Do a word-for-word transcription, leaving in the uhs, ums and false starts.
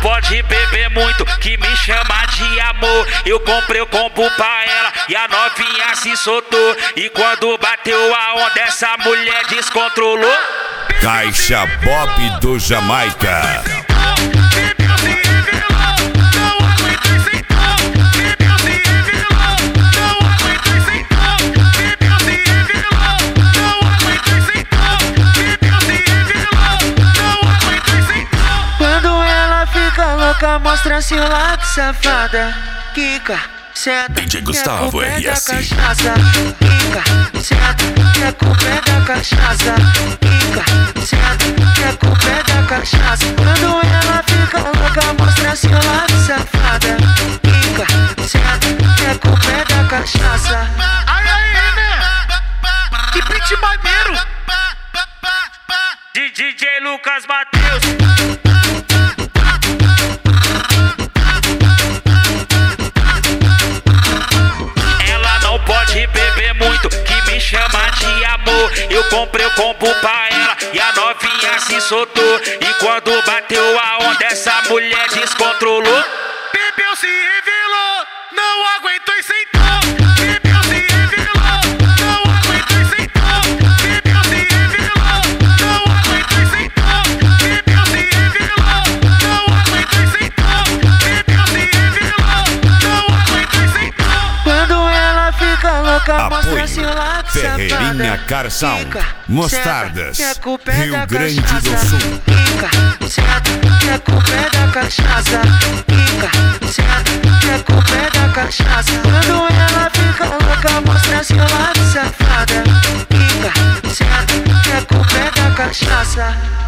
pode beber muito, que me chama de amor. Eu comprei o combo pra ela e a novinha se soltou. E quando bateu a onda, essa mulher descontrolou. Caixa Bob do Jamaica. Mostra seu lado, safada. Quica, senta, D J Gustavo R S. Quica, senta, que é com o pé da cachaça. Quica, senta, que é com o pé da cachaça. Quando ela fica louca, mostra seu lado, safada. Quica, senta, que é com o pé da cachaça. Ai, ai, né? Que beat maneiro. De D J Lucas Mateus. Beber muito, que me chama de amor. Eu comprei o combo pra ela e a novinha se soltou. E quando bateu a onda, essa mulher descontrolou. Bebeu, se revelou, não aguentou e sentou. Bebeu, se revelou, não aguentou e sentou. Bebeu, se revelou, não aguentou e sentou. Bebeu, se revelou, não aguentou e sentou. Bebeu, se revelou, não aguentou e sentou. Quando ela fica louca, mostra seu Apoio lado, Ferreirinha safada. Car Sound, Quica, Mostardas, senta, que é com o pé Rio da Grande cachaça. do Sul. Quica, senta, que é com o pé da cachaça. Quica, senta, que é com o pé da cachaça. Quando ela fica louca, mostra seu lado, safada. Quica, senta, que é com o pé da cachaça.